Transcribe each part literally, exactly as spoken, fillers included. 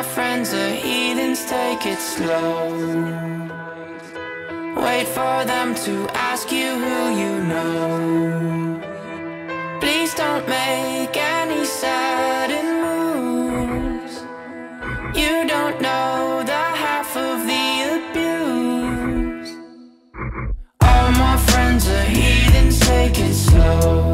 friends are heathens, take it slow. Wait for them to ask you who you know. Please don't make any sudden moves. You don't know the half of the abuse. All my friends are heathens, take it slow.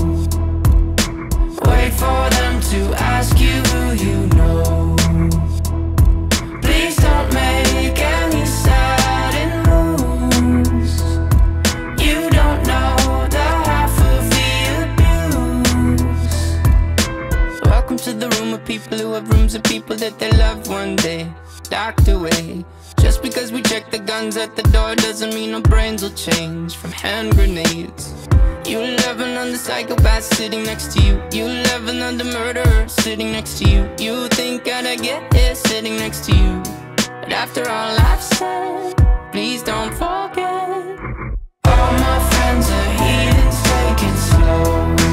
Wait for them to ask you who you know. Please don't make any sudden moves. You don't know the half of the abuse. Welcome to the room of people who have rooms of people that they love one day docked away. Just because we check the guns at the door doesn't mean our brains will change from hand grenades. You love another psychopath sitting next to you. You love another murderer sitting next to you. You think I'd get here sitting next to you. But after all I've said, please don't forget. All my friends are heathens, take it slow.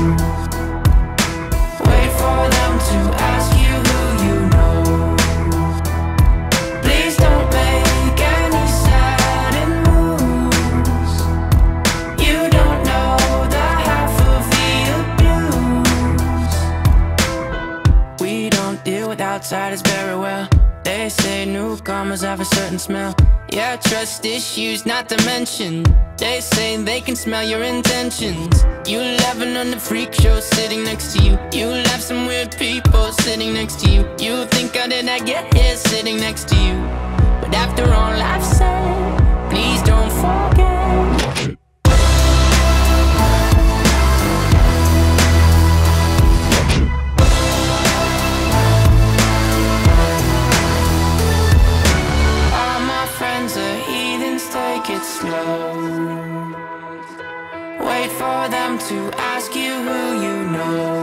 Wait for them to ask you who you know. Please don't make any sudden moves. You don't know the half of the abuse. We don't deal with outsiders very well. They say newcomers have a certain smell. Yeah, trust issues not to mention. They say they can smell your intentions. You laughing on the freak show sitting next to you. You laugh some weird people sitting next to you. You think how did I get here sitting next to you. But after all I've said, please don't forget. Take it slow. Wait for them to ask you who you know.